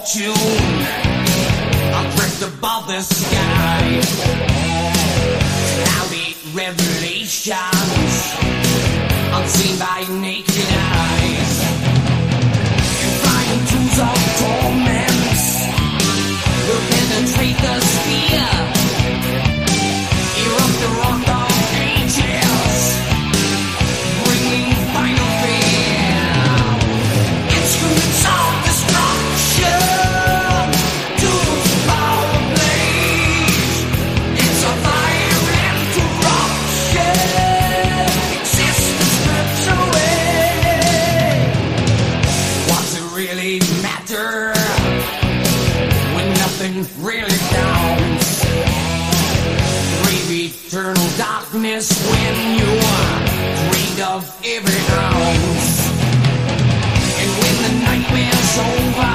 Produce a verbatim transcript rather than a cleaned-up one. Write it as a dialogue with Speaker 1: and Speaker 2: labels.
Speaker 1: fortune. I'll drift above the sky. I'll be revelations unseen by naked eyes. And flying tools of torment will penetrate the sphere. Erupt the rock of ages, bringing final fear. Instruments of destruction, tools of power blaze. It's a fire and corruption. Existence strips away. What's it really matter when nothing really counts? Brave eternal darkness when you are drained of every ounce. And when the nightmare's over,